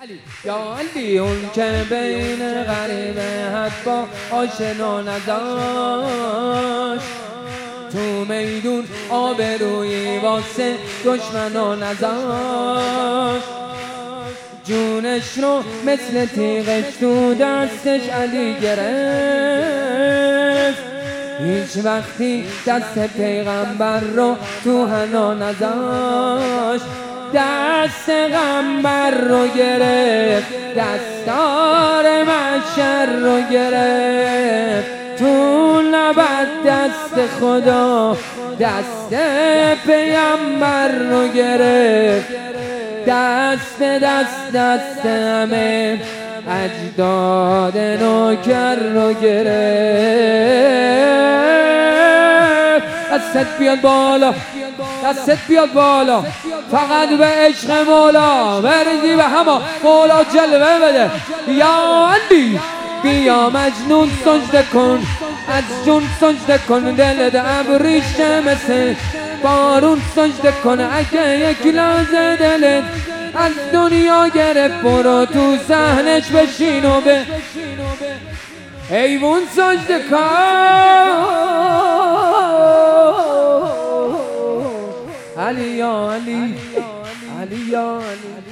یا علی اون که بین غریب حبا آشنا نداشت، تو میدون آبرویی واسه دشمنا نذاشت، جونش رو مثل تیغش تو دستش علی گرفت، هیچ وقتی دست پیغمبر رو تو حنا نذاشت، دست پیغمبر رو گرفت، دستار محشر رو گرفت، تو لبد دست خدا دست پیغمبر رو گرفت، دست به دست همه اجداد نوکر رو گرفت. دستت بیاد بالا، دستت بیاد بالا، فقط به عشق مولا برزی به هما مولا جلوه بده. یا علی بیا مجنون سجده کن، از جون سجده کن، دلت ابریشه مثل بارون سجده کن، اگه یک لحظه دلت از دنیا گرفت برو تو صحنش بشین و به حیوان سجده کن. علی یا علی، علی یا علی.